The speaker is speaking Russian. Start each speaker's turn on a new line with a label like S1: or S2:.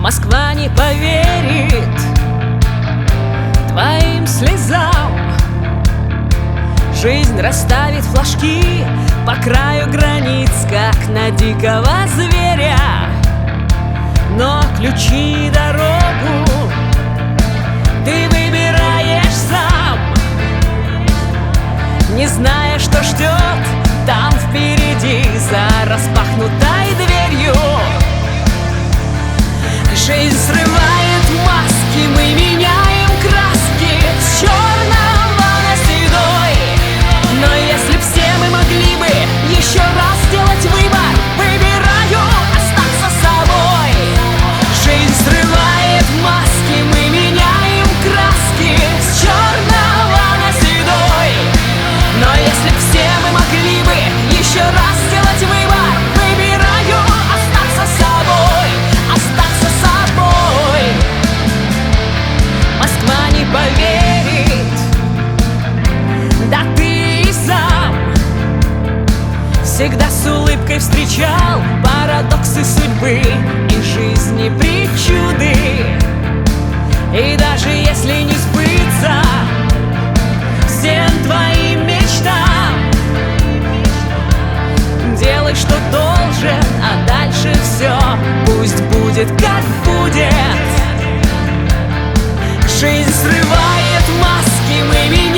S1: Москва не поверит твоим слезам. Жизнь расставит флажки по краю границ, как на дикого зверя. Но ключи и дорогу ты выбираешь сам, не зная, что ждет там впереди за распахнутой дверью. Жизнь срывает маски, мы меняем краски с черного на седой. Но если все мы могли бы еще раз сделать выбор, выбираю остаться собой. Жизнь срывает маски, мы меняем краски с черного на седой. Но если все мы могли бы еще раз сделать выбор, выбираю остаться собой, остаться собой. Москва не поверит, да ты и сам всегда с улыбкой встречал парадоксы судьбы и жизни причуды. И даже если не сбыться всем твоим мечтам, делай, что должен, а дальше все пусть будет, как будет. Жизнь срывает маски, мы